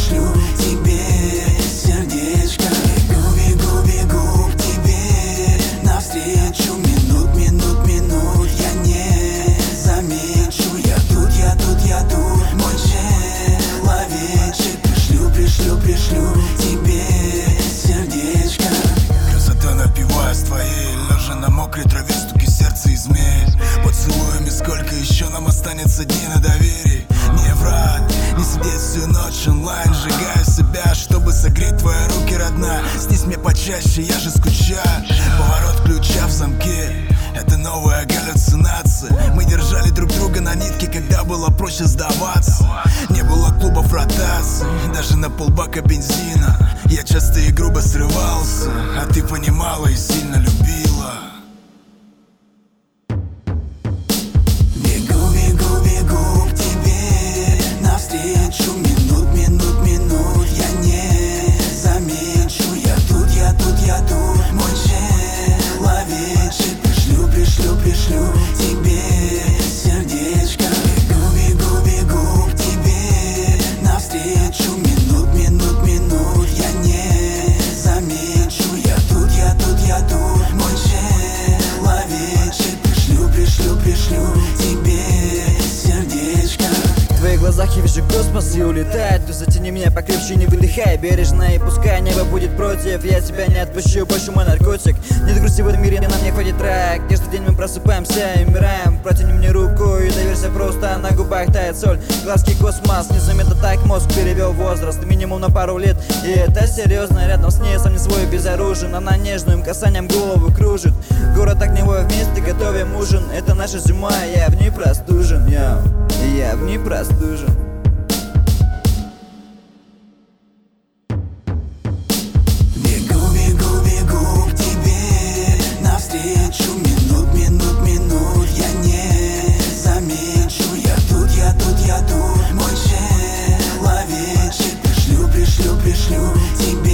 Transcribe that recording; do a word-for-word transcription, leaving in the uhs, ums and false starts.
пришлю тебе сердечко. Бегу, бегу, бегу к тебе навстречу. Минут, минут, минут я не замечу. Я тут, я тут, я тут, мой человечек. Пришлю, пришлю, пришлю тебе сердечко. Красота напивая с твоей, лежа на мокрой траве, стуки сердца и змей. Поцелуями сколько еще нам останется дней на доверии. Не врать, не сидеть всю ночь онлайн, сжигая себя, чтобы согреть твои руки, родная. Снись мне почаще, я же скучаю. Поворот ключа в замке, это новая галлюцинация. Мы держали друг друга на нитке, когда было проще сдаваться. Не было клубов ротации, даже на полбака бензина. Я часто и грубо срывался, а ты понимала и сильно любила. Бегу, бегу, бегу к тебе навстречу. Минут, минут, минут я не замечу. Я тут, я тут, я тут, мой человечек. Пришлю, пришлю, пришлю тебе сердечко. Бегу, бегу, бегу к тебе навстречу. Минут, минут, минут я не замечу. Я тут, я тут, я тут, мой человечек. Пришлю, пришлю, пришлю тебе сердечко. В твоих глазах я вижу космос и улетает. То затяни меня покрепче, не выдыхай бережно. И пускай небо будет против, я тебя не отпущу, больше мой наркотик. Нет грусти в этом мире, нам не хватит рая. Каждый день мы просыпаемся и умираем. Протяни мне руку и доверься просто, на губах тает соль. Глазки космос, незаметно так мозг перевел возраст. Минимум на пару лет, и это серьезно. Рядом с ней сам не свой безоружен. Она нежным касанием голову кружит. Город огневой, вместе готовим ужин. Это наша зима, я в ней простужен, я, я в ней простужен. Бегу, бегу, бегу к тебе навстречу. Минут, минут, минут я не замечу. Я тут, я тут, я тут, мой человечек. Пришлю, пришлю, пришлю тебе